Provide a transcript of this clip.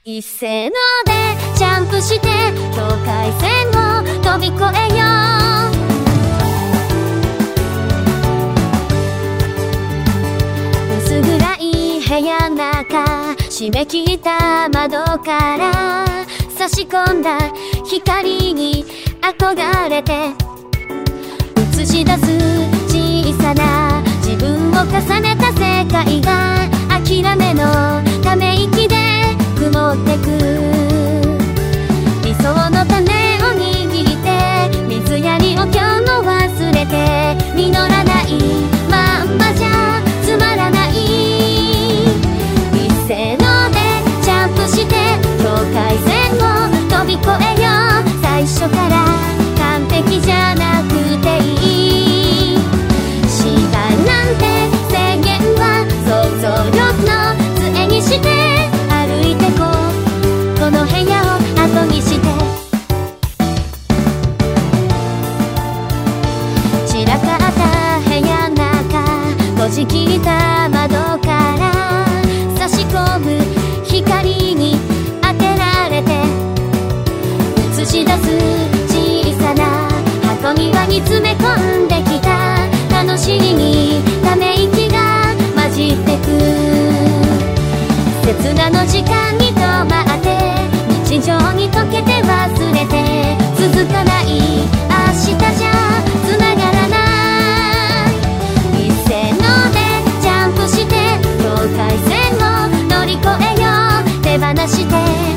一斉のでジャンプして境界線を飛び越えよう。薄暗い部屋中、閉め切った窓から差し込んだ光に憧れて映し出す小さな自分を重ねた世界が諦めのため息で曇ってく。理想の種を握って水やりを今日も忘れて、実らないまんまじゃつまらない。一斉のでジャンプして境界線を飛び越えよう。最初から完璧じゃなくていい。時間なんて制限は想像力の杖にして歩いてこう。この部屋を後にして散らかった部屋中、閉じ切った窓から差し込む光に当てられて映し出す小さな箱庭に詰め込んできた楽しみにため息が混じってく。刹那の時間に止まって日常に溶けて忘れて、続かない明日じゃつながらない。一斉のでジャンプして境界線を乗り越えよう。手放して